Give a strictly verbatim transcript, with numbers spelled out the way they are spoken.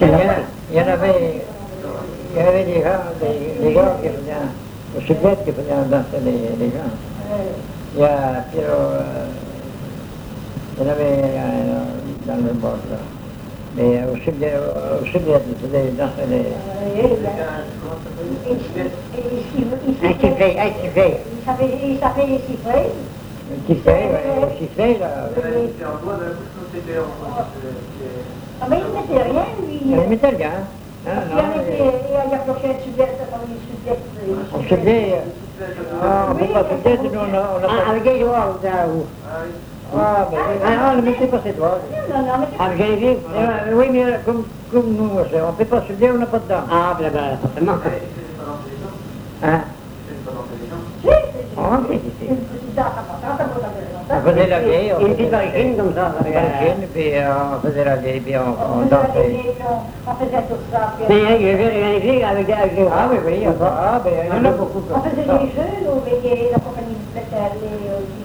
Il y, a, il y en avait, il y avait des gens, des, des gars qui faisaient, au Sud-Est qui faisaient danser les, les gens. Il y a Pierrot, euh, il y en avait euh, dans le bord là. Mais au Sud-Est, au Sud-Est, ils faisaient danser les... Un sifflet, un sifflet. Il s'appelait les sifflets. Un sifflet, oui, un sifflet là. Ah mais il ne mettait rien, lui. Il mettait rien. Il a approché un Sud-Est, comme le Sud-Est. Au Sud-Est, ah, on ne peut pas Sud-Est, nous on a pas... Avec les doigts, là où... Ah, mais ah, ne mettez pas ces doigts. Non, non, mais Ah, vous avez vu? Oui, mais comme, comme nous, on ne fait pas Sud-Est, on n'a pas de dents. Ah, ben, ben, forcément. Hein? Ah, oui, si, si. On faisait la vieille, on Une petite barricade comme ça. faisait la vieille, puis euh, on faisait la vieille, puis on, on dansait. on faisait tout ça. Mais il y a des filles avec des... avec des- Ah oui, oui, il y en a, ah, ben, il y en a beaucoup On comme faisait ça. des jeux, nous, avec la compagnie de Bethel,